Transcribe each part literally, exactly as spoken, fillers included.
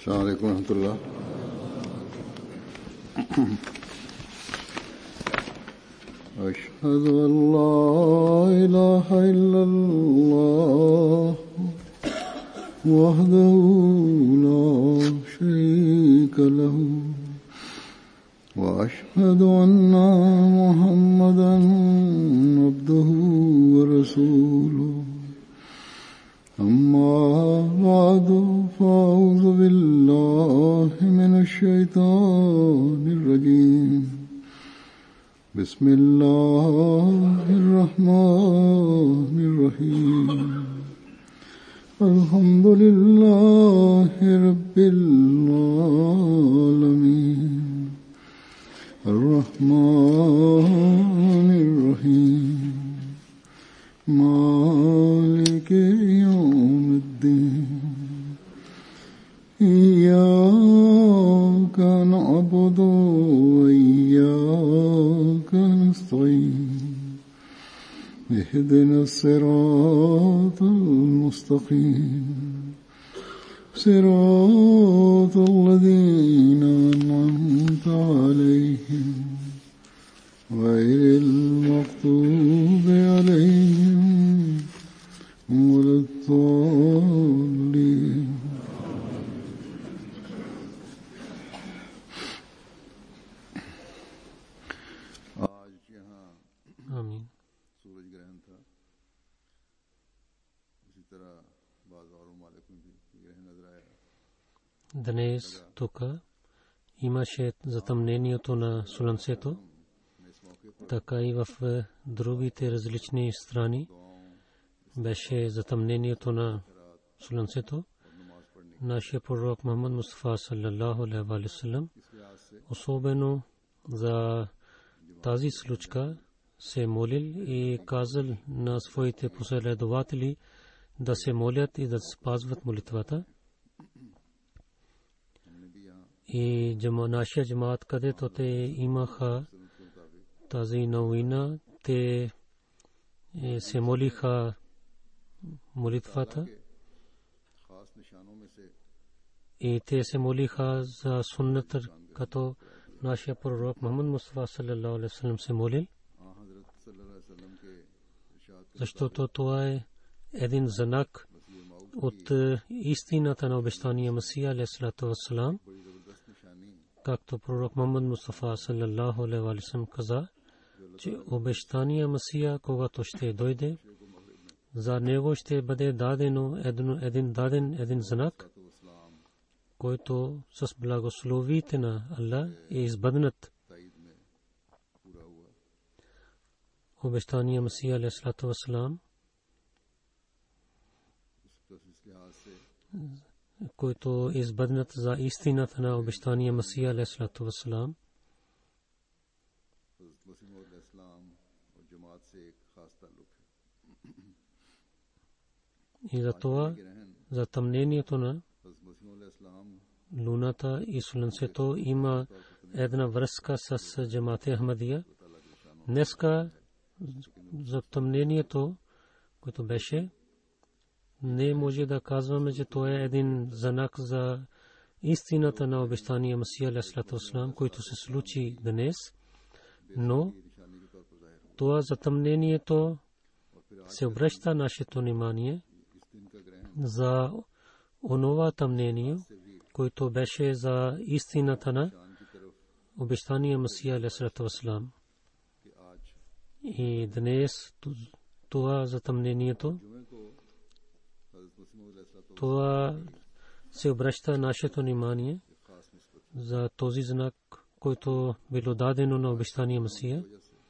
السلام عليكم ورحمة الله. أشهد أن لا إله إلا الله وحده لا شريك له وأشهد أن محمدا عبده ورسوله. أما بعد فأعوذ بالله من الشيطان الرجيم. بسم الله الرحمن الرحيم. الحمد لله رب العالمين الرحمن الرحيم مالك يوم الدين. إياك نعبد وإياك نستعين. اهدنا الصراط المستقيم صراط الذين أنعمت عليهم غير المغضوب عليهم ولا الضالين. آمین. सूरज ग्रहण था, इसी तरह बाज़ और ममालिक में भी ग्रहण नजर आया. Днес тук имаше затъмнението на Слънцето, така и в другите различни страни беше затъмнението на Слънцето. Нашия пророк Мухаммад Мустафа саллаллаху алейхи ва саллям особено за тази случка се молил и казал на своите последователи да се молят и да спазват молитвата. И джама, нашия джамаат, където те имаха тази новина, те се молиха молитвата и те се молиха за сунната, като нашия пророк Мухаммад Мустафа саллаллаху алейхи ва саллям се молил, защото това е един знак от истината на обещания Масия алейхи салату ва салам. Както пророк Мухаммад Мустафа саллаллаху алейхи ва саллям каза, че обещания Масия, когато ще дойде, за него ще бъде дадено един даден един знак, който с благословите на Аллах е избъднат. Обещания Масия алейхи салату ва салам, който е избъднат за истината на обещания Масия алейхи салату ва салам. И за това затъмнението на луната и слънцето има една връзка с джамаат Ахмадия. Днеска затъмнението, което беше, не може да казваме, че това е един знак за истината на обещания Масия алейхи салату ва салам, който се случи днес, но това затъмнението се обръща нашето внимание за онова тъмнение, който беше за истината на обещания Масия алейхи салату ва салам. И днес това затъмнението, това се обръща нашето внимание за този знак, който било дадено на обещания Масия.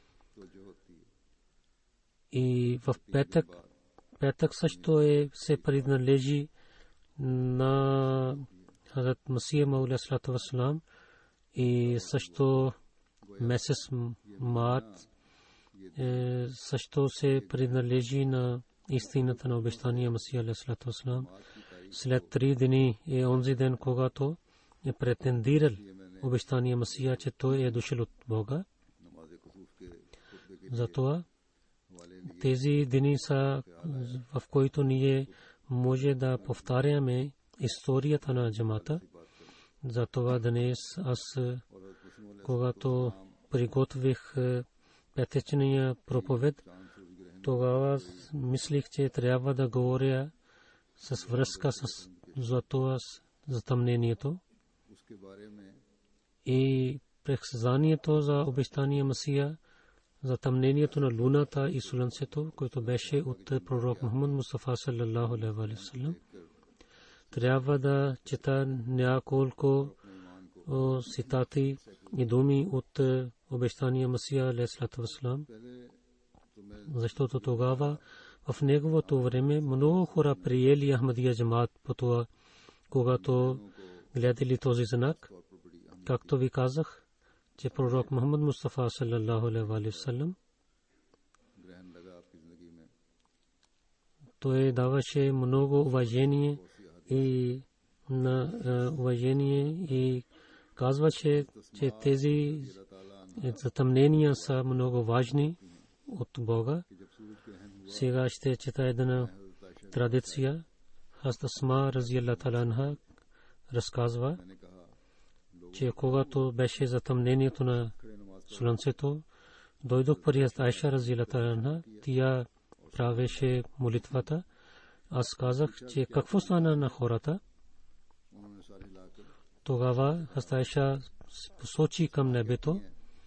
И в петък, петък също е се принадлежи на Хазрат Масия Мауд алейхи салату ва салам и също месец март също се принадлежи на истината на обещания Масия алейхи салату ва салам. След три дни е онзи ден, когато е претендирал обещания Масия, че той е дошъл от Бога. Затова тези дни са, в които ние може да повтаряме историята на джамата За това днес аз, когато приготвих петъчния проповед, тогава мислих, че трябва да говоря с връзка с това затъмнението и предсказанието за обещания Месия, затъмнението на луната и слънцето, което беше от пророк Мухаммад Мустафа саллаллаху алейхи ва саллям. Трябва да чета няколко цитати и думи от обещания Месия алейхи салату ва салам, защото тогава в неговото време много хора приели Ахмадия джамаат по това, когато гледали този знак. Както ви казах, че пророк Мухаммад Мустафа саллаллаху алейхи ва саллям той даваше много уважение и на уважение и казваше, че тези затъмнения са много важни от Бога. Сега ще чета една традиция. Хазрат Асма разияллаху таала анха разказва, че когато беше затъмнението на слънцето, дойдох при Хазрат Айша разияллаху таала анха. Тя правеше молитвата. Аз казах, че какво стана на хората. Тогава Хазрат Айша посочи към небето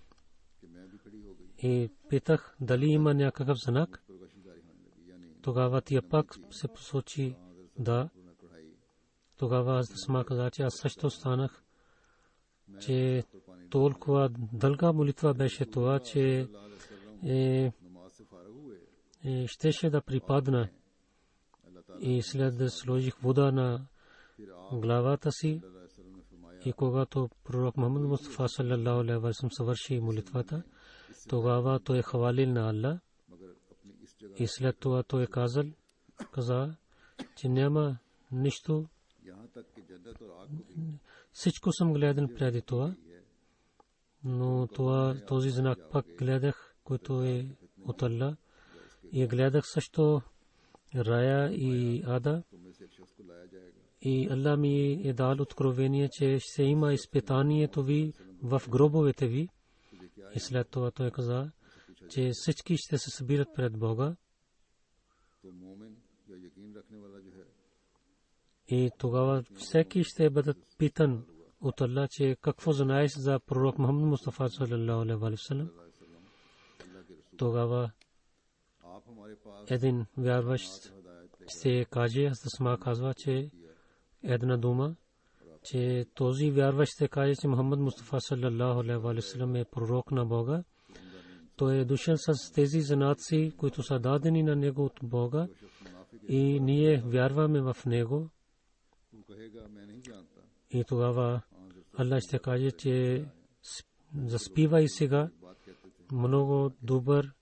и питах дали има някакъв знак. Тогава тя пак се посочи да. Тогава аз сама казах, че аз също станах, че толкова дълга молитва беше това, че е, е, щеше да припадна. И след сложих вода на главата си и когато пророк Мухаммад Мустафа саллаллаху алейхи ва саллям съвърши молитвата, тогава той е хвалил на Аллах и след това той е казал, каза, че няма нищо. Всичко съм гледан преди това, но това, този знак пак гледах, който е от Аллах. И гледах също рая и ада. И Аллах ми е дал откровение, че ще има изпитанието ви в гробовете ви. И след това той каза, че всички ще се събират пред Бога. И тогава всеки ще бъде питан от Аллах, че какво знаеш за пророк Мухаммад Мустафа саллаллаху алейхи ва саллям. Тогава един вярващ ще каже, аз сама казва, че една дума, че този вярващ ще каже, че Мухаммад Мустафа саллаллаху алейхи ва саллям е пророк на Бога. Той е дошъл с тези знаци, които са дадени на него от Бога и ние вярваме в него. И тогава Аллах ще каже, че заспивай сега много добър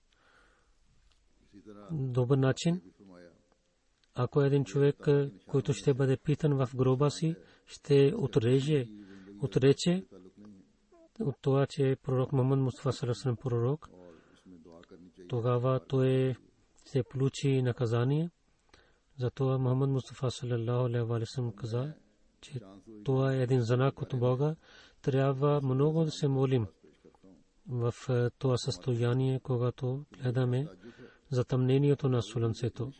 добър начин. Ако един човек, който ще бъде питан в гроба си, ще отреже, отрече от това, че пророк Мухаммад Мустафа саллаллаху алейхи ва саллям пророк, тогава той ще получи наказание. Затова Мухаммад Мустафа саллаллаху алейхи ва саллям каза, че това е един знак от Бога. Трябва много да се молим в това състояние, когато гледаме затъмнението на слънцето.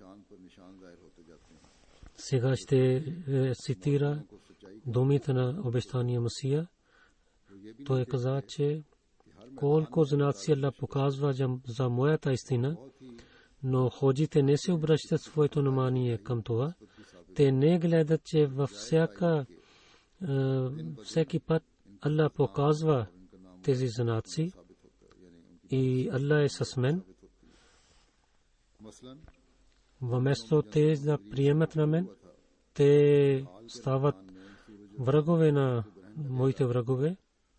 Сега ще цитира думите на обещания Месия. Той каза, че колко знаци Аллах показва за моята истина, но ходите не се обръщат своето внимание към това. Те не гледат, че във всяка всеки път Аллах показва тези знаци и Аллах е с мен. Вместо те да приемат на мен, те стават врагове на моите врагове.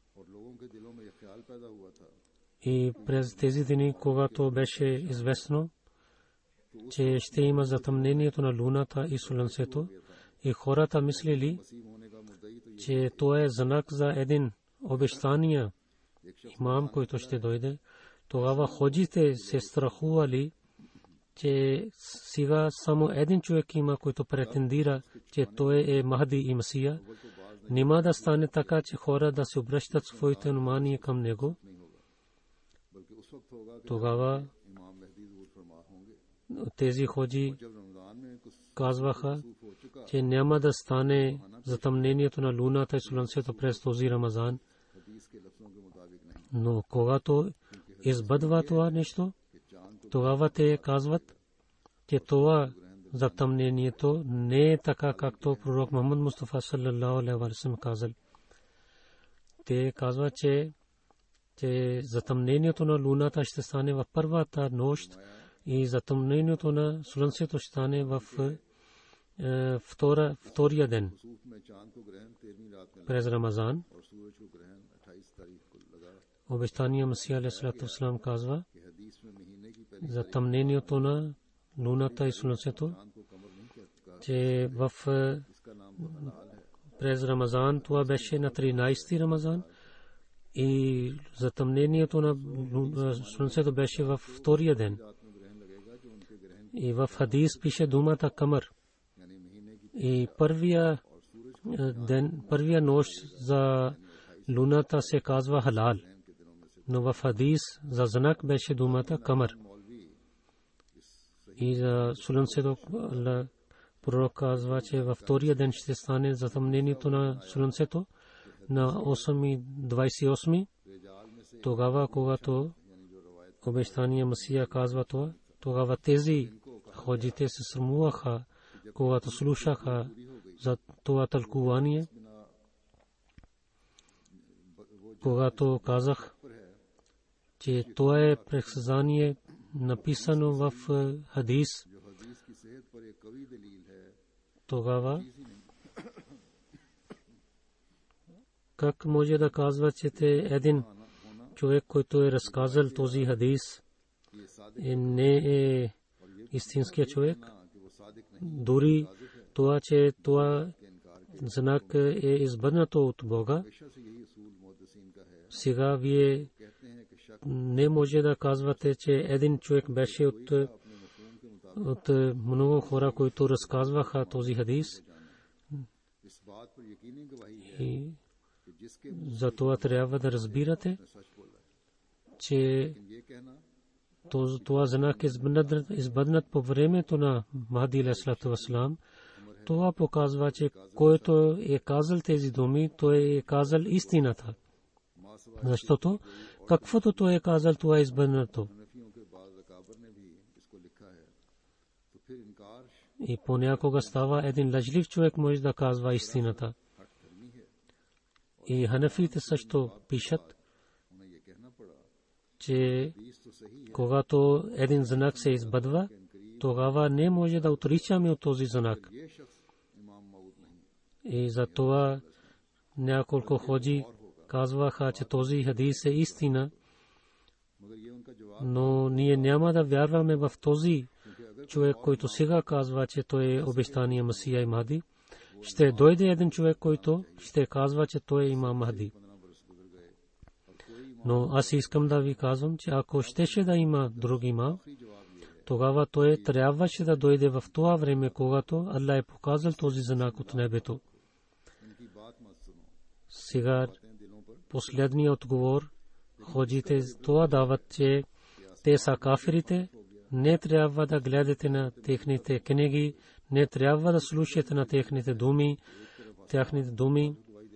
И през тези дни, когато беше известно, че ще има затъмнението на луната и слънцето, и хората мислили, че това е знак за един обещания имам, който ще дойде. Тогава ходите се страхували, че сега само един човек има, който претендира, че той е Махди и Месия. Нима да стане така, че хора да се обръщат своите внимание към него. Тогава тези ходжи казваха, че няма да стане затъмнението на луната и слънцето през този Рамазан. Но когато избъдва това нещо, тогава те казват, че това затъмнението не е така, както пророк Мухаммад Мустафа саллаллаху алейхи ва саллям казал. Те казват, че че затъмнението на луната ще стане в първата нощ и затъмнението на слънцето ще стане в е, втора, втория ден през Рамазан. Обещания Масия алейхи салам казва, затъмнението на луната и слънцето, че в през Рамазан това беше на тринайсети Рамазан и затъмнението на слънцето беше във втория ден. И в хадис пише думата камър. И първия ден, първия нощ за луната се казва халал. Но в хадис за знак беше думата камър. И за слънцето пророк казва, че във втория ден ще стане затъмнението на слънцето на осем двайсет и осем. Тогава, когато обещания Масия казва това, тогава тези ходжите се срамуваха, когато слушаха за това тълкувание. Когато казах, че това е предсказание написано в хадис, тогава как може да казва, че един човек, който е разказал този хадис, не е истинския човек? Дори това, че това знак е избърнато от Бога, сега вие не може да казвате, че един човек беше от, от много хора, които разказваха този хадис. И за това трябва да разбирате, че това знак е избъднат по времето на Махди алейхи вассалам. Това показва, че който е казал тези думи, той е казал истината. Защото каквото той е казал, това е избъднато. И понякога става един лъжлив човек може да казва истината. И ханафите също пишат, че когато един знак се избъдва, тогава не може да отричаме от този знак. И за това няколко ходжи казваха, че този хадис е истина, но ние няма да вярваме в този човек, който сега казва, че той е обещания Масия и Махди. Ще дойде един човек, който ще казва, че той е имам Махди. Но аз искам да ви казвам, че ако щеше да има друг имам, тогава той трябваше да дойде в това време, когато Аллах е показал този знак от небето. Сега последният отговор, ходжите това дават, че те са кафирите. Не трябва да гледате на техните книги, не трябва да слушате на техните думи, техните думи.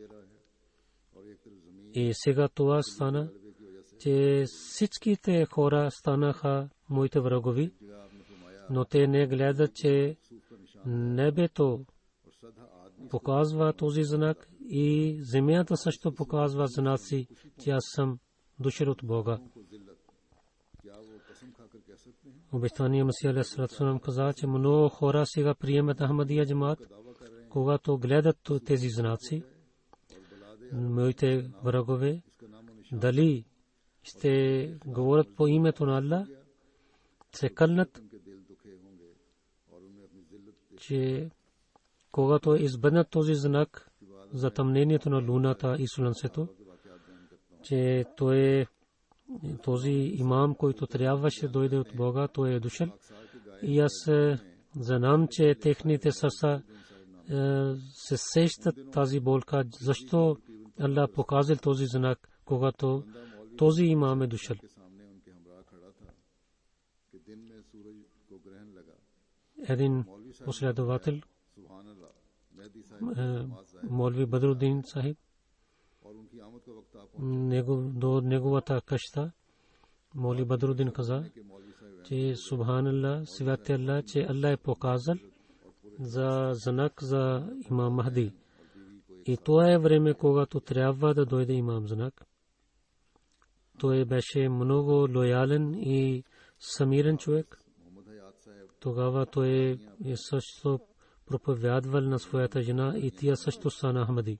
И сега това стана, че всичките хора станаха моите врагови, но те не гледат, че небето показва този знак и земята също показва знаци, че аз съм дошъл от Бога. Обещания Масия алейхи салам каза, че много хора сега приемат Ахмадия джамаат, когато гледат тези знаци. Моите врагове дали ще говорят по името на Аллах, се кълнат, че когато е избъднат този знак за тъмнението на луната и слънцето, че той е този имам, който трябваше да дойде от Бога, той е дошъл. И аз знам, че техните сърца се сещат тази болка, защо Аллах показал този знак, когато този имам е дошъл. Един последовател, Молви Бадрудин Сахиб, до неговата къща, Молви Бадрудин каза, че Субханаллах, святе Аллах, че Аллах е показал за знак за имам Махди. И това е време, когато трябва да дойде имам знак. Той беше много лоялен и самирен човек. Тогава той е също проповядвал на своята жена и тя също стана Ахмади.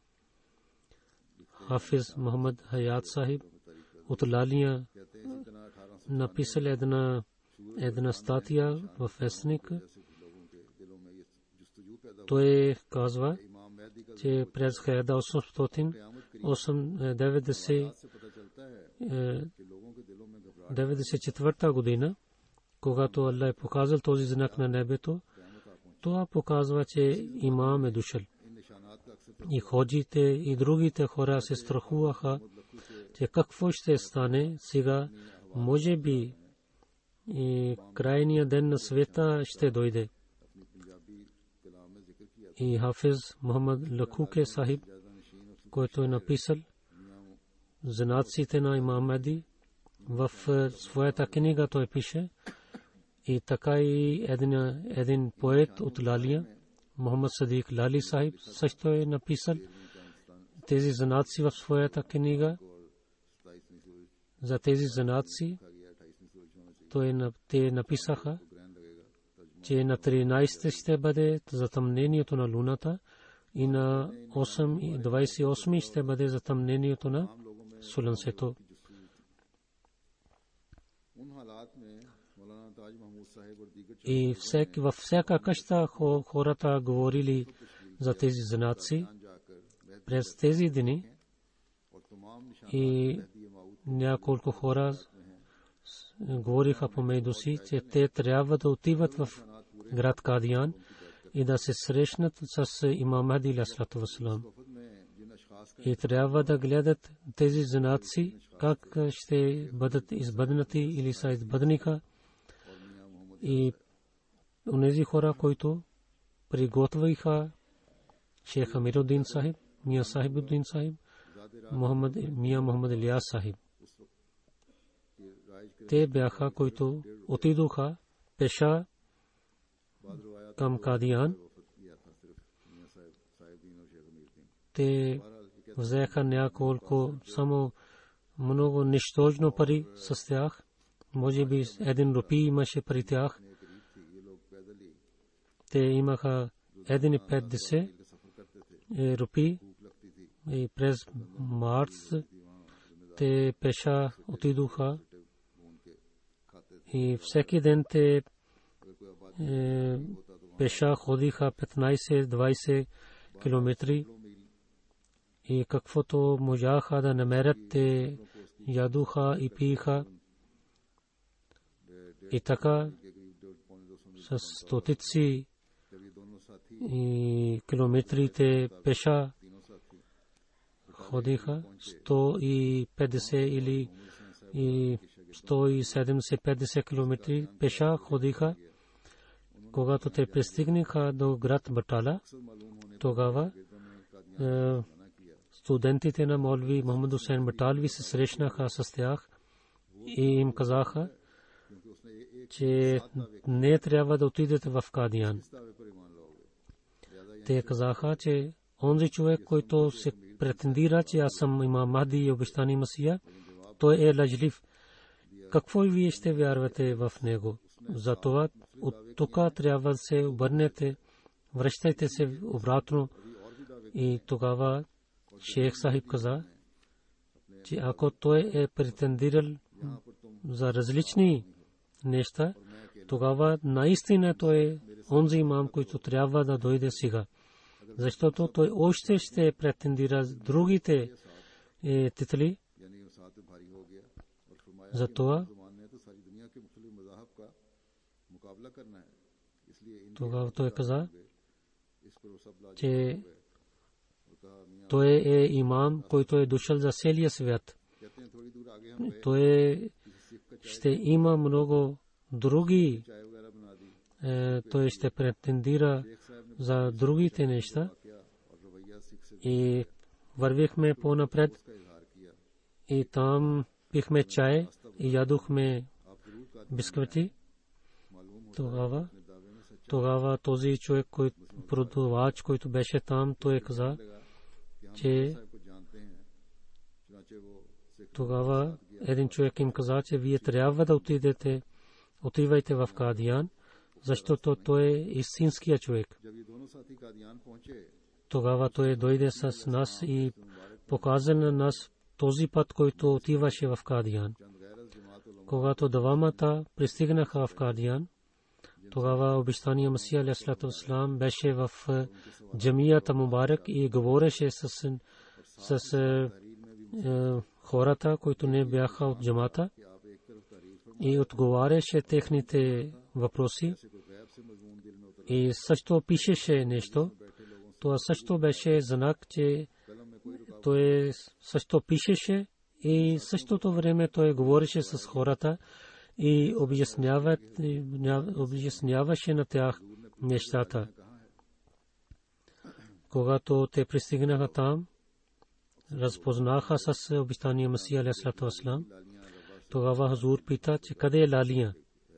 Хафиз Мухаммад Хаят Сахиб от Лалия написал една една статия в вестник. Той казва, че през хиляда осемстотин деветдесет и четвърта година, когато Аллах е показал този знак на небето, това показва, че имам е дошъл. И ходжите и другите хора се страхуваха, че какво ще стане сега, може би и крайният ден на света ще дойде. И Хафиз Мухаммад Лакуке Сахиб, който е написал знаците на имам Махди, в своята книга той пише. И така и един, един поет от Лалия, Мухаммад Садик Лали Сахиб, също е написал тези знаци в своята книга. За тези знаци той те написаха, че на тринайсети ще бъде затъмнението на луната и на двайсет и осми ще бъде затъмнението на слънцето. И всеки, във всяка къща хората говорили за тези знаци през тези дни. И няколко хора говориха помежду си, че те трябва да отиват в град Кадиян и да се срещнат с имам Махди алейхиссалату вассалам. И трябва да гледат тези знаци, как ще бъдат избъднати или са избъдниха. И онези хора, които приготвиха Шейх Амируддин Сахиб, Мия Сахибуддин Сахиб, Мухаммад Мия Мухаммад Илияс Сахиб. Те бяха, които отидоха пеша към Кадиян. Те взеха няколко само много нищожно пари с тях. Може би един рупи имаше при тях. Те имаха един и петдесет рупи и през март те пеша отидоха и всеки ден те пеша ходиха петнайсет-двайсет километри и каквото можаха да намерят те ядуха и пиха. И така с стотици и километрите пеша ходиха сто и петдесет или сто и седемдесет петдесет километри пеша ходиха. Когато те пристигнаха до град Батала, тогава студентите на Молви Мухаммад Хусейн Баталви се срещнаха с тях и им казаха, че не трябва да отидете в Кадиян. Те казаха, че онзи човек, който се претендира, че аз съм имам Махди и обещани Масия, той е лъжлив. Какво и вие ще вярвате в него? Затова от тук трябва да се обърнете, връщайте се обратно. И тогава Шейх Сахиб каза, че ако той е претендирал за различни неща, тогава наистина той е онзи имам, който трябва да дойде сега. Защото той още ще претендира другите титли. Затова тогава той каза, че той е имам, който е дошъл за целия свят. Той ще има много други, той ще претендира за другите неща. И вървихме по-напред и там пихме чай и ядохме бисквити. Тогава, тогава този човек, който продавач, който беше там, той каза, че тогава един човек им каза, че вие трябва да отидете, отивайте в Кадиян, защото той е истинския човек. Тогава той дойде с нас и показа на нас този път, който отиваше в Кадиян. Когато двамата пристигнаха в Кадиян, тогава обещания Масия алейхиссалату вассалам беше в джамията Мубарак и говореше с, с е, хората, които не бяха от джамата, и отговаряше техните въпроси и също пишеше нещо. Това също беше знак, че той също пишеше и същото време той говореше с хората и обясняваше на тях нещата. Когато те пристигнаха там, разпознаха с обещания Масия алейхиссалату вассалам. Тогава Хазур пита, че къде е Лалия?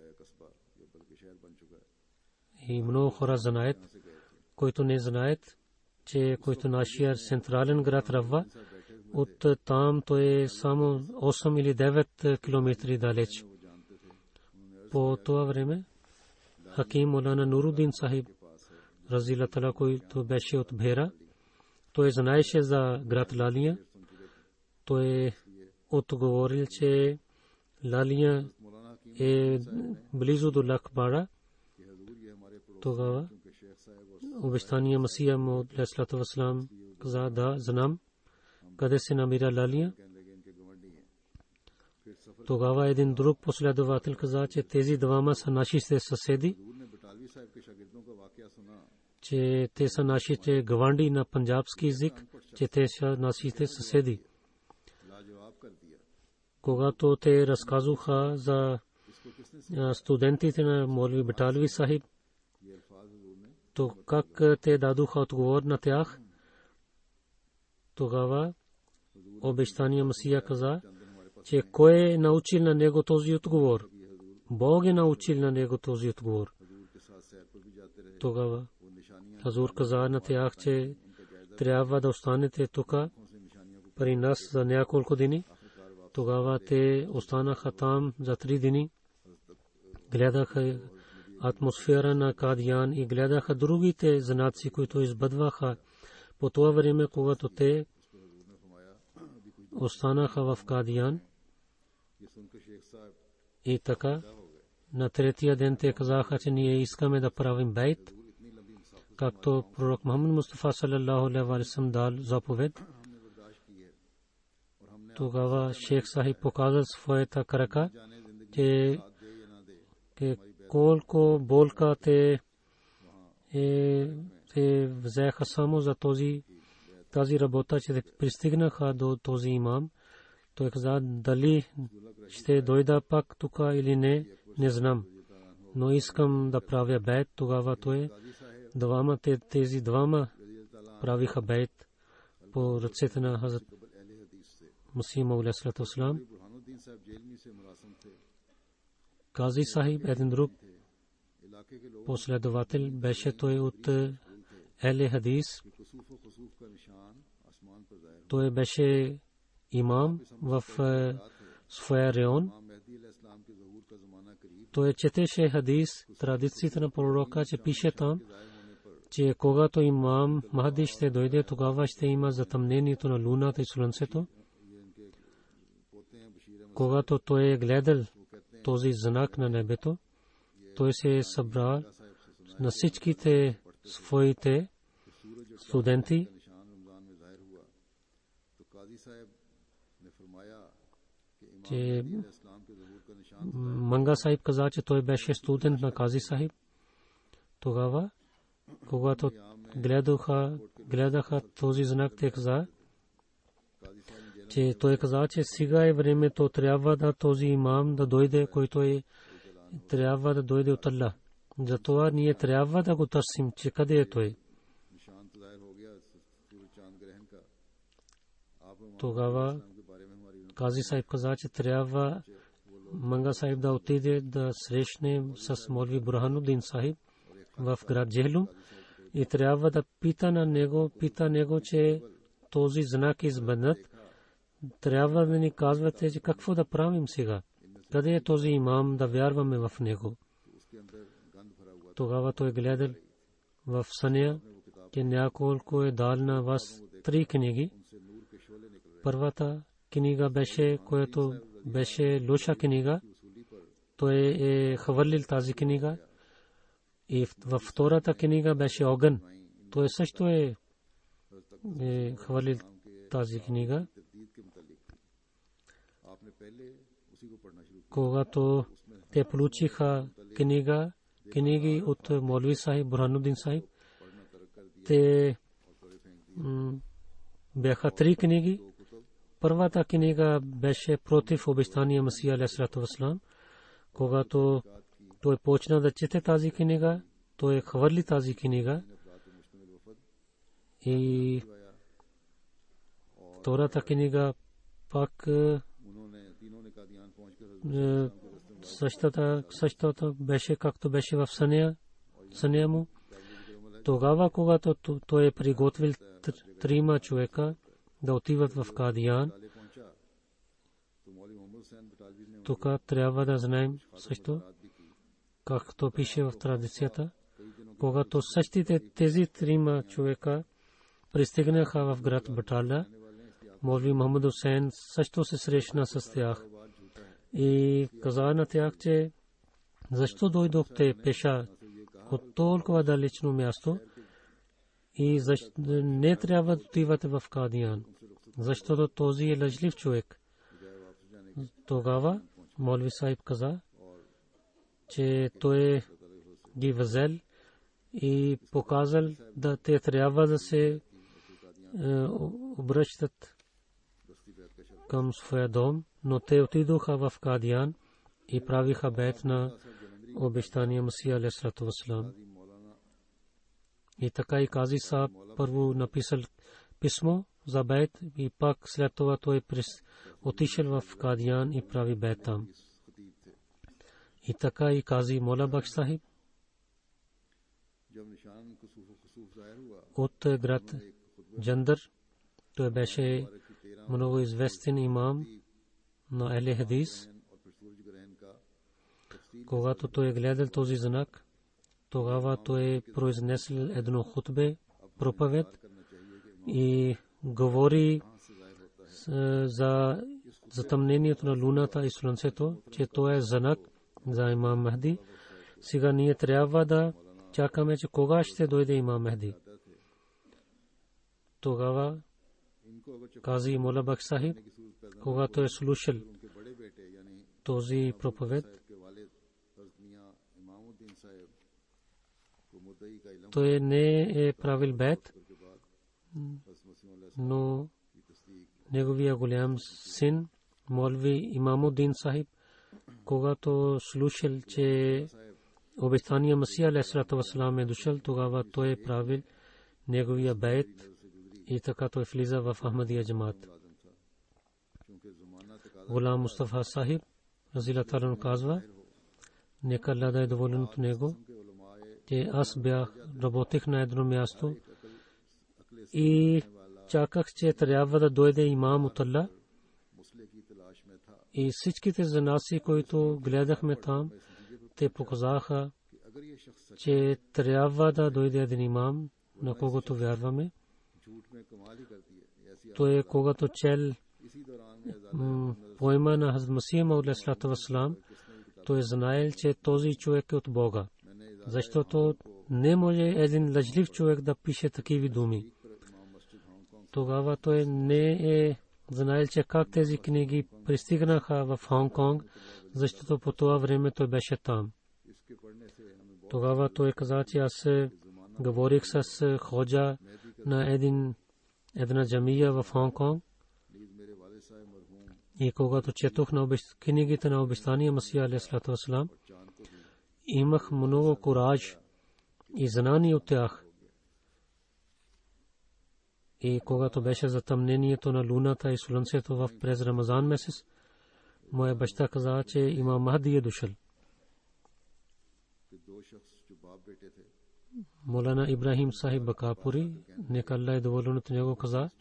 И много хора знаят, които не знаят, че който нашия централен град Равва, от там то е само осем или девет километри далеч. По това време Хаким Молана Нурудин Сахиб разилаллаху таала, който беше от Бхера, той знаеше за град Лалия. Той отговорил, че Лалия е близо до Лакбара. Тогава обещания Масия алейхиссалату вассалам каза, да, знам къде се намира Лалия. Тогава един друг последовател каза, че тези двама са нашите съседи, че те са нашите гаванди на панджабски език, че те са нашите съседи. Когато те разказуха за студентите на Молви Баталви Сахиб, то как те дадоха отговор на тях, тогава обещания Масия каза, че кой е научил на него този отговор? Бог е научил на него този отговор. Тогава Хазур каза на тях, че трябва да останете тук при нас за няколко дни. Тогава те останаха там за три дни. Гледаха атмосфера на Кадиян и гледаха другите знаци, които избъдваха по това време, когато те останаха в Кадиян. И така на третия ден те казаха, че ние искаме да правим бейт, както пророк Мухаммад Мустафа саллаллаху алейхи ва саллям дал заповед. Тогава шейх Сахиб показал своята крака, че колко болка те те взеха само за този тази работа, че пристигнаха до този имам. Той каза, дали ще дойда пак тук или не, не знам. Но искам да правя бейт. Тогава той двама, тези двама правиха бейт по ръцете на Хазрат Масия Мауд алейхиссалату вассалам. Кази Сахиб, един друг последовател беше, той от Еле Хадис. Той беше имам в своя район. Той четеше хадис, традициите на пророка, че пише там, че когато имам Махди ще дойде, тогава ще има затъмнението на луната и слънцето. Когато той е гледал този знак на небето, той се е събрал на всичките своите студенти. Че Манга Сахиб каза, че той беше студент на Кази Сахиб. Тогава, когато гледаха, гледаха този знак, те каза, че той каза, че сега е времето, трябва да този имам да дойде, който е, трябва да дойде от Аллах. Затова ние трябва да го търсим, че къде е той. Тогава Кази Сайб каза, че трябва Манга Сайб да отиде да срещне с Молви Бурхануддин Сайб в град Джехлум и трябва да пита на него, пита него, че този знак е избъднат. Трябва да ни казвате, че какво да правим сега. Къде е този имам, да вярваме в него. Тогава той гледал в съня, че няколко е дал на вас три книги. Първата книга беше, която беше лоша книга. Той е хвърлил тази книга. И във втората книга беше огън. Той също е хвърлил тази книга. Когато те получиха книга, книги от Молви Сайб, Бурхануддин Сайб, те бяха три книги. Първата книга беше против обещания Масия алейхиссалату вассалам. Когато той почна да чете тази книга, той хвърли тази книга. И втората книга пак същата, същата беше както беше в съня, съня му. Тогава, когато той е приготвил трима човека да отиват в Кадиян, тук трябва да знаем също, както пише в традицията, когато същите тези трима човека пристигнаха в град Батала, Молви Мухаммад Хусейн също се срещна с тях и каза на тях, че защо дойдохте пеша от толкова далечно място и не трябва да отивате в Кадиян, защото този е лъжлив човек. Тогава Молви Сайб каза, че той ги възел и показал да те трябва да се обръщат към своя дом, но те отидоха в Кадиян и правиха бейт на обещания Масия алейхиссалату вассалам. И така и Кази Саб първо написал писмо за бейт и пак след това той отишъл в Кадиян и прави бейт там. И така и Кази Мола Бакш Сахиб от град Джандър, той беше много известен имам на Ахле Хадис. Когато той гледал този знак, тогава той произнесъл едно хутбе, проповед и говори за затъмнението на луната и слънцето, че това е знак за имам Мехди. Сега ние трябва да чакаме, че кога ще дойде имам Мехди. Тогава Кази Мола Бакш Сахиб, когато е слушал този проповед, той не е правил бейт, но неговия голям син Молви Имамуддин Сахиб, когато слушал, че обещания Масия алейхиссалату вассалам е дошъл, тогава той е правил неговия бейт и така той влиза в Ахмадия джамат. Гулам Мустафа Сахиб разилата анху казва, нека Аллах да е доволен от него, че аз бях работех на едно място и чаках, че трябва да дойде имам от Аллах. И всичките занаси, които гледахме там, те показаха, че трябва да дойде един имам, на когото вярваме. Той, когато чел поема на Хазрат Масия Мауд алейхиссалату вассалам, той знаел, че този човек е от Бога. Защото не може един лъжлив човек да пише такива думи. Тогава той не е знаел, че как тези книги пристигнаха в Хонг-Конг, защото по това време той беше там. Тогава той каза, че аз говорих с ходжа на един една джамия в Хонг-Конг и когато четох на книгите на обещания Масия алейхиссалату вассалам, имах много кураж и знание от тях. И когато беше затъмнението на луната и слънцето в през Рамазан месец, моя баща каза, че имам Махди е дошъл. Молана Ибрахим Сахиб Бакапури, нека Аллах е доволен от него, каза,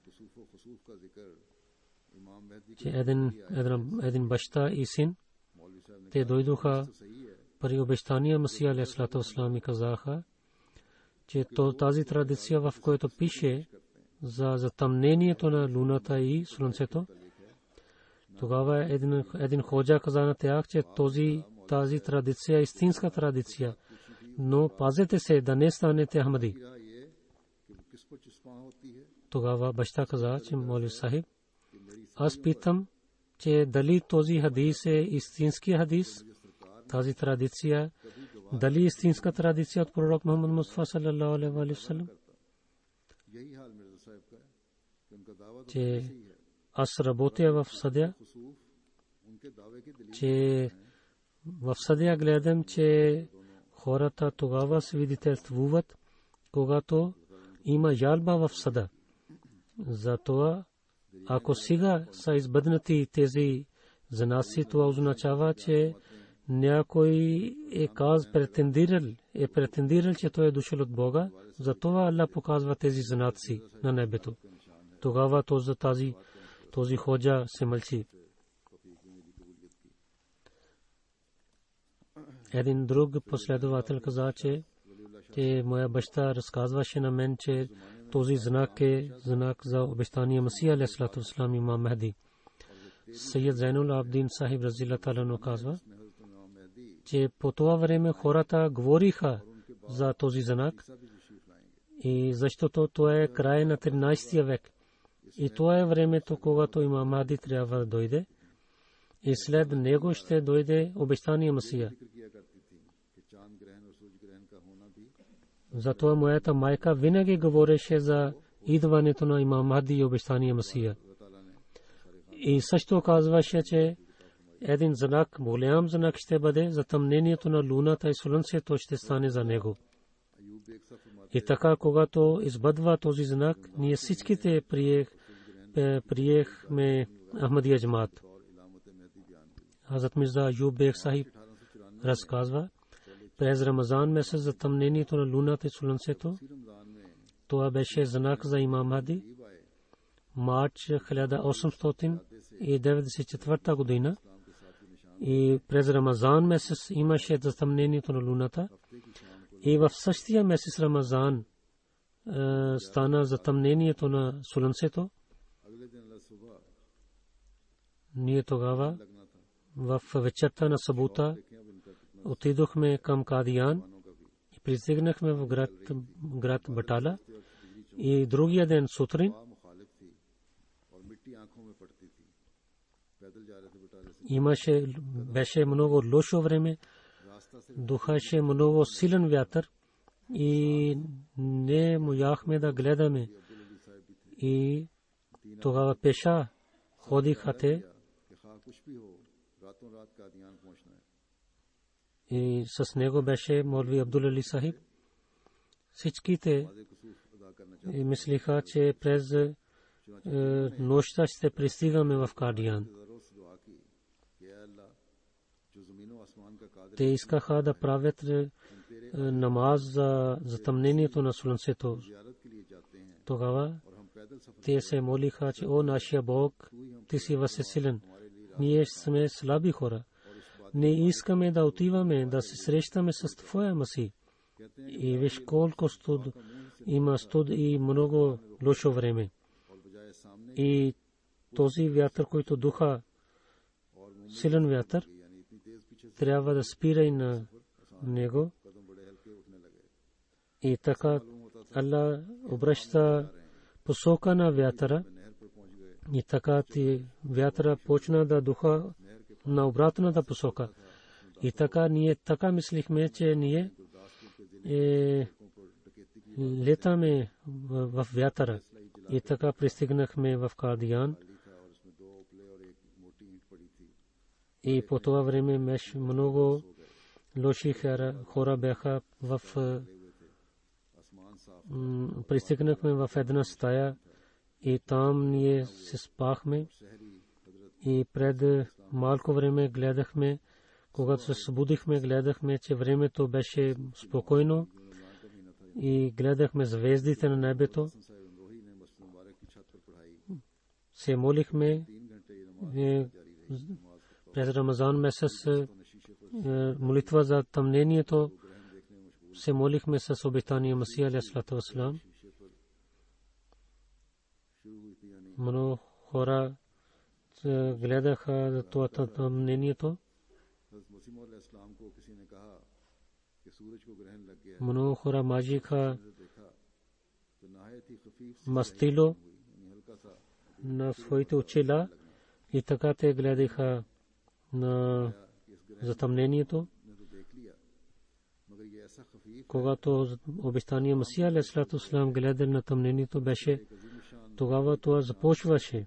че един, един, един баща и син, те дойдоха при обещания Масия алейхиссалату вассалам и казаха, че тази традиция, в която пише за затъмнението на луната и слънцето, тогава един, един ходжа каза на тях, че този, тази традиция е истинска традиция, но пазете се да не станете Ахмади. Тогава баща каза, че Молви Сахиб, аз питам, че дали този хадис е истински хадис, тази традиция, дали истинска традиция от пророк Мухаммад Мустафа саллаллаху алейхи ва саллям, че аз работя в Садия, че в Садия гледам, че хората тогава свидетелствуват, когато има жалба в съда. Затова, ако сега са избъднати тези занаси, това означава, че някой е каз претендирал, е претендирал, че той е дошъл от Бога. Затова Аллах показва тези знаци на небето. Тогава този, тази, този ходжа се мълчи. Един друг последовател каза, че, че моя баща разказваше на мен, че този знак е знак за обещания Масия алейхиссалату вассалам имам Мехди. Саййид Зайнул Абдин Сахиб разилаллаху таала анху казва, че по това време хората говориха за този знак, и защото това е край на тринайсети век. И това е времето, когато имам Мехди трябва да дойде. И след него ще дойде обещания Масия. Затова моята майка винаги говореше за идването на имам Мехди и обещания Масия. И също казваше, че един знак, голям знак ще бъде, затъмнението на луната и слънцето ще стане за него. И така, когато избъдва този знак, ние всичките приех, приехме Ахмадия джамаат. Хазрат Мирза Аюб Бек Сахиб разказва, през Рамазан месец затъмнението на луната и слънцето, това беше знак за имам Мехди. Марч хиляда осемстотин деветдесет и четвърта година, и през Рамазан месец имаше затъмнението на луната, и в същия месец Рамазан е, стана затъмнението на слънцето. Ние тогава в вечерта на събота отидохме към Кадиян и пристигнахме в град, град Батала, и другия ден сутрин имаше, беше много лошо време, духаше много силен вятър и не можахме да гледаме. И тогава пеша ходиха те и с него беше Молви Абдул Али Сахиб. Всичките мислиха, че през нощта ще пристигаме в Кадиян. Те искаха да правят намаз за затъмнението на слънцето. Тогава те се молиха, че о нашия Бог, ти си възсилен. Ние сме слаби хора. Не искаме да отиваме да се срещаме с твоя Масих. И виж колко студ има, студ и много лошо време. И този вятър, който духа, силен вятър, трябва да спира и на него. И така Аллах обръща посока на вятъра, и така ти вятъра почна да духа на обратната посока. И така ние така мислихме, че ние е, летаме в вятъра и така пристигнахме в Кадиян. И по това време меш много лоши хора бяха в пристигнахме в една стая и там ние се спахме и пред малко време гледахме, когато се събудихме, гледахме, че времето беше спокойно и гледахме звездите на небето. Се молихме през Рамазан месец, молитва за тъмнението, се молихме с обетания Масия алейхиссалату вассалам. Много хора гледаха за това тъмнението. Много хора мажиха мастило на своите очила и така те гледаха на затъмнението. Когато обещания Масия алейхиссалату вассалам гледа на тъмнението беше, тогава това започваше.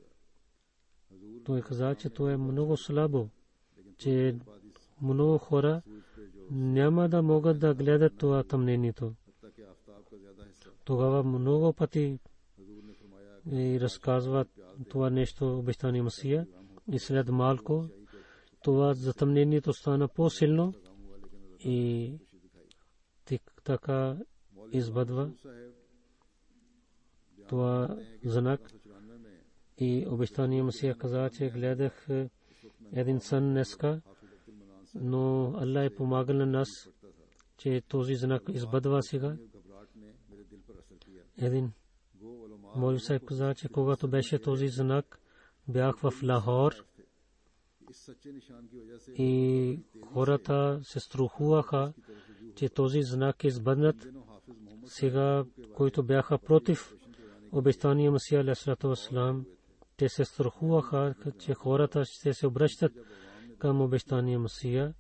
Той каза, че това е много слабо, че много хора няма да могат да гледат това тъмнението. Тогава много пъти и разказват това нещо обещания Масия и след малко това затъмнението стана по-силно и така избъдва това знак. И обещания Масия каза, че гледах един сън днеска, но Аллах е помагал на нас, че този знак избъдва сега. Един молви сайб каза, че когато беше този знак, бях в Лахор и хората се страхуваха, че този знак е избъднат. Сега, които бяха против обещания Масия алейхиссалату вассалам, те се страхуваха, че хората ще се обръщат към обещания Масия.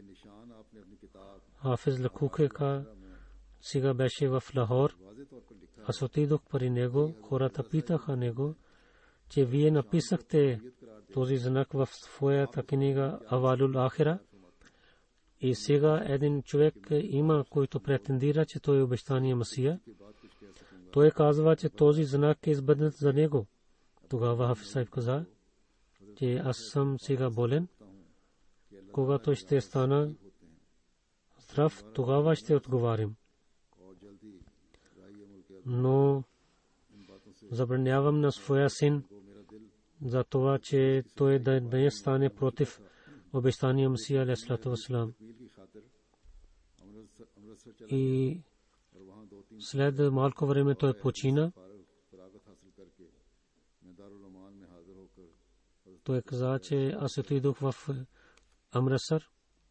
Хафиз Лакуке сега беше в Лахор. Аз отидох при него, хората питаха него, че вие написахте този знак в своята книга Авалул Ахира. И сега един човек има, който претендира, че той е обещания Масия. Той казва, че този знак е избъднат за него. Тогава Хафиз сайб каза, че аз съм сега болен. Когато ще стана здрав, тогава ще отговарям. Но забранявам на своя син за това, че той да не стане против обещания Масия алейхиссалату вассалам. И след малко време той почина. Той каза, че аз отидох в Амритсър.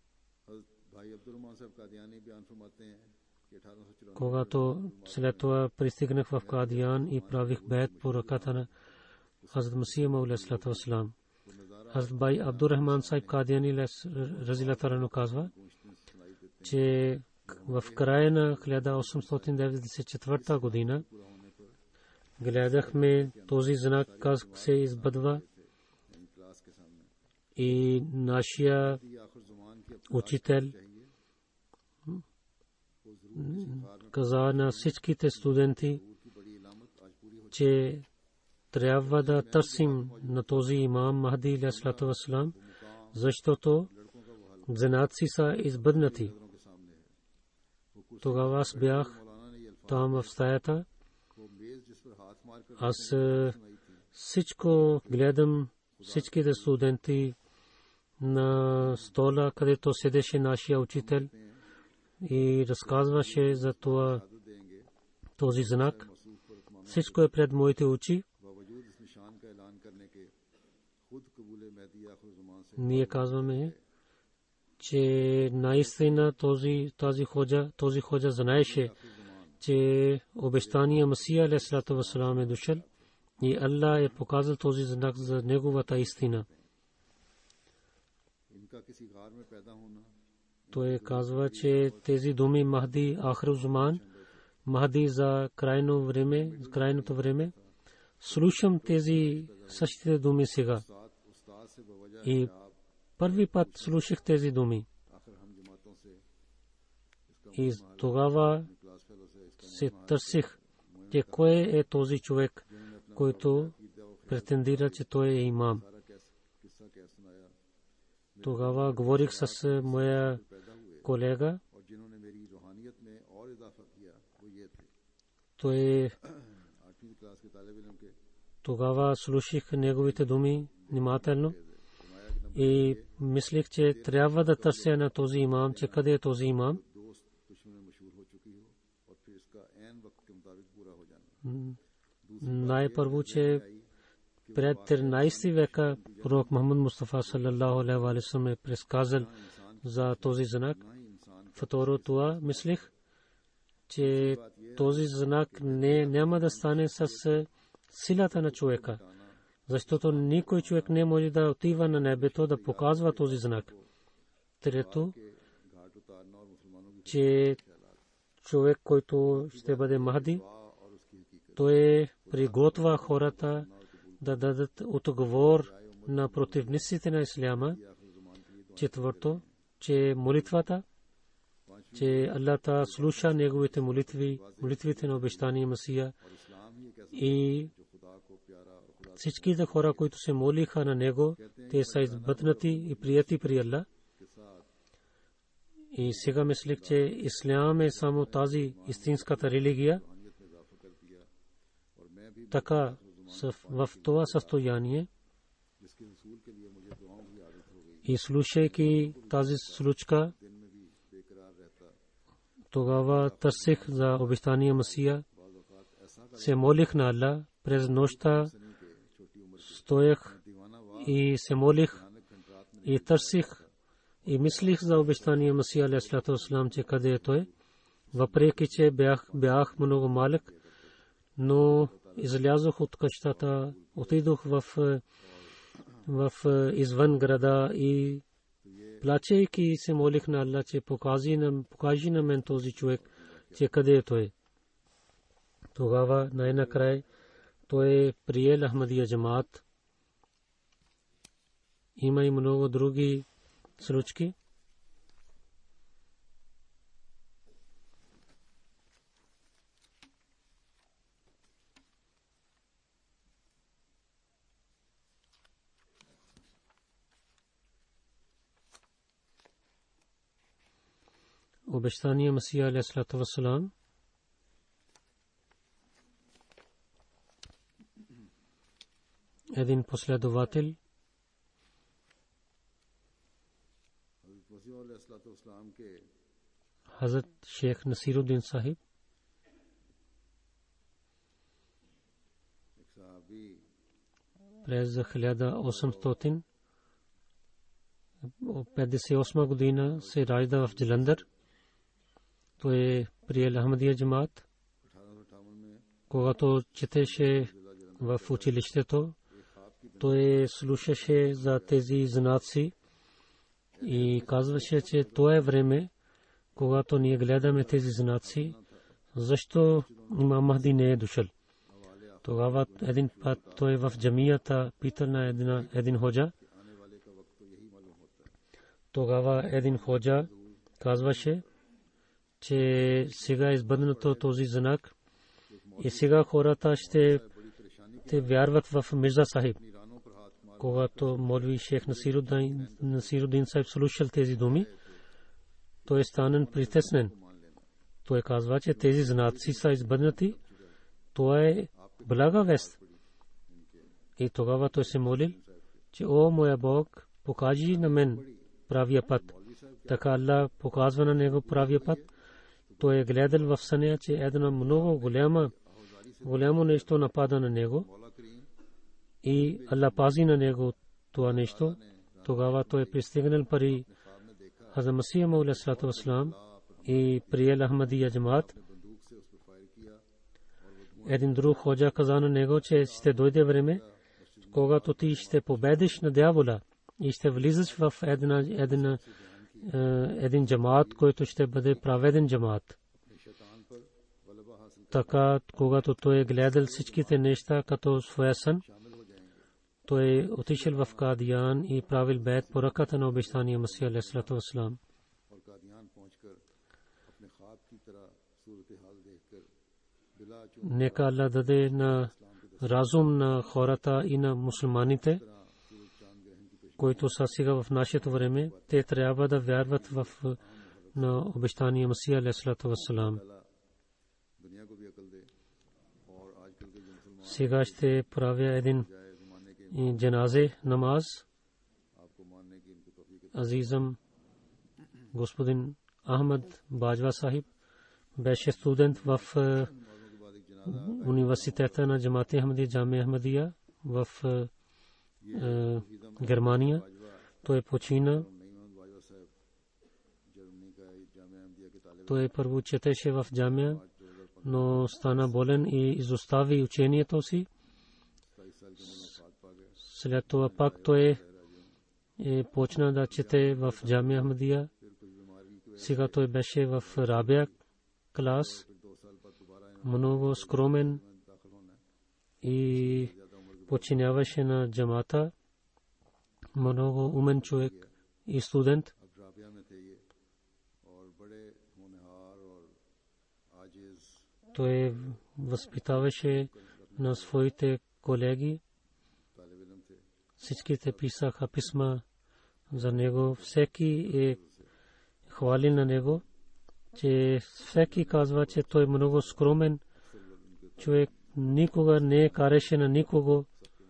Когато след това пристигнах в Кадиян и правих бейт по ръката на Хазрат Масих Мауд алейхиссалату вассалам. Хазрат Бай Абдуррахман сайб Кадияни разилата рано казва, че в края на хиляда осемстотин деветдесет и четвърта година гледахме този знак как се избъдва и нашия учител каза на всичките студенти, че трябва да търсим на този имам Махди алейхиссалату вассалам, защото знаци са избъднати. Тогава аз бях там в стаята. Аз всичко гледам, всичките студенти на стола, където седеше нашия учител и разказваше за това този знак. Всичко е пред моите очи. Ние казваме, че наистина този този ходжа, този ходжа знаеше, че обещания Масия алейхиссалату вассалам е дошъл и Аллах е показал този знак за неговата истина. Той казва, че тези думи Махди Ахир Узман, Махди за крайно време, крайното време. Слушам тези същите думи сега. И първи път слушах тези думи. И тогава се търсих, че кой е този човек, който претендира, че той е имам. Тогава говорих с моя колега. Той тогава слушах неговите думи внимателно и мислих, че трябва да търся на този имам, че къде е този имам. Най-първо, че пред тринайсети века пророк Мухаммад Мустафа саллаллаху алейхи ва саллям е предсказал за този знак. Второ, това мислих, че този знак не няма да стане с силата на човека, защото никой човек не може да отива на небето да показва този знак. Трето, че човек, който ще бъде Махди, той приготвя хората да дадат отговор на противниците на исляма. Четвърто, че молитвата, че Аллах та слуша неговите молитви, молитвите на обещания Масия и всичките хора, които се молиха на него, те са избъднати и прияти при Аллах. И сега мислих, че ислям е само тази истинската религия. Така в това състояние и слушайки тази случка, тогава търсих за обещания Масия, се молих на Аллах през нощта, стоях и се молих и търсих и мислих за обещания Масия алейхиссалату вассалам, че къде е той. Въпреки че бях, бях много малък, но излязох от къщата, отидох в, в извън града и плачейки се молих на Аллах, че покажи на, покажи на мен този човек, че къде е той. Тогава най-накрая той приел Ахмадия джамаат. Има и много други случки. Обещания Масия алейхиссалату вассалам един последовател Хазрат Шейх Насируддин Сахиб през хиляда осемстотин петдесет и осма година се ражда в Джаландър. Той приел Ахмадия джамаат. Когато четеше в училището, той слушаше за тези знаци и казваше, че това е време, когато ние гледаме тези знаци, защо имам Махди не е дошъл. Тогава един път той в джамията пита на една, един ходжа. Тогава един ходжа казваше, че сега е избъднато този знак и сега хората ще те вярват в Мирза Сахиб. Когато молви Шейх Насируддин, Насируддин Сахиб слушал тези думи, той е станен притеснен. Той казва, че тези знаци са избъднати. Това е блага вест. И тогава той се молил, че о моя Бог, покажи на мен правия път. Така Аллах показва на него правия път. Той е гледал в съня, че едно много голяма, голямо нещо напада на него и Аллах пази на него това нещо. Тогава той е пристигнал при Хазрат Масих Мауд алейхиссалату вассалам и приел Ахмадия джамаат. Един друг ходжа каза на него, че ще дойде време, когато ти ще победиш на дявола и ще влизаш в една, една, един джамаат, който ще бъде праведен джамаат. така, когато той е гледал всичките неща като своя сън, той е отишъл в Кадиян и правил бейт по ръката на обещания Масия алейхиссалату вассалам. Нека Аллах даде на разум на хората и на мусулманите, които са сега в нашето време, те трябва да вярват в на обещания Масия алейхиссалату вассалам. Сега ще правя един джаназе намаз. Азизам господин Ахмад Баджва Сахиб беше студент в университета на Джамат-е Ахмадия, Джамия Ахмадия в Германия. Той почина. Той първо четеше в джамия, но стана болен и изостави учението си. След това пак той е почна да чете в Джамия Ахмадия. Сега той беше в Рабия клас, много скромен и подчиняваше на джамата, много умен човек и студент. Той възпитаваше на своите колеги. Всичките писаха писма за него. Всеки е хвалил на него, че всеки казва, че той е много скромен човек, никога не кареше на никого.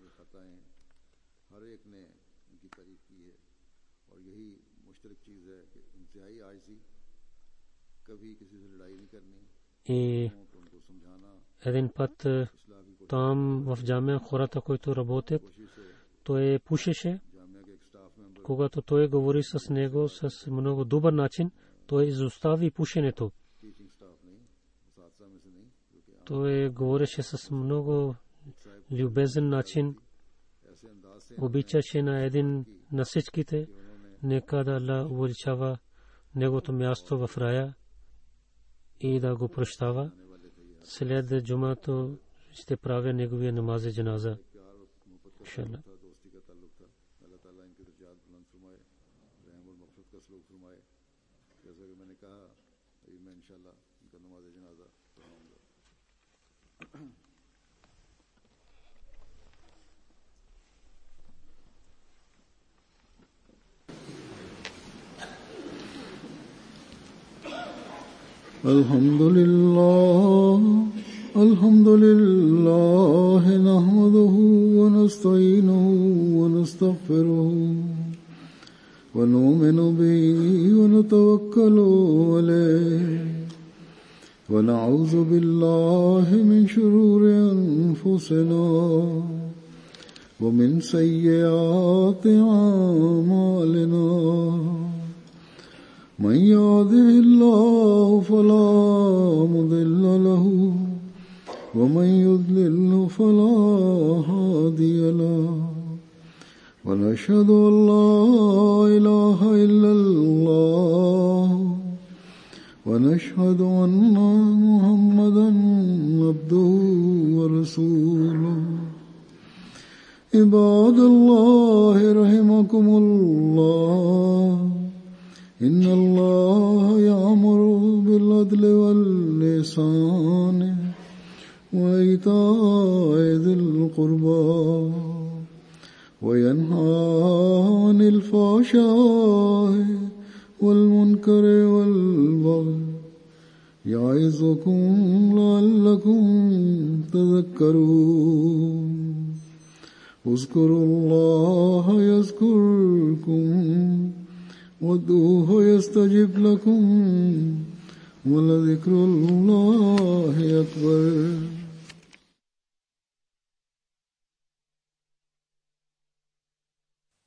И един път там в джамия хората, които работят, той пушеше. Когато той говори с него с много добър начин, той изостави пушенето. Той говореше с много любезен начин, обичаше на един на всичките. Нека да Аллах увеличава негото място в рая и да го прощава. След джумато ще правя неговия намаз джаназа. Иншаллах. الحمد لله الحمد لله نحمده ونستعينه ونستغفره ونؤمن به ونتوكل عليه ونعوذ بالله من شرور أنفسنا ومن سيئات أعمالنا من يهده الله فلا مضل له ومن يضلل فلا هادي له ونشهد أن لا إله إلا الله ونشهد أن محمدا عبده ورسوله عباد الله رحمكم الله إن الله يأمر بالعدل والإحسان وإيتاء ذي القربى وينهى عن الفحشاء والمنكر والبغي يعظكم لعلكم تذكرون اذكروا الله يذكركم وادعوه يستجب لكم ولذكر الله أكبر.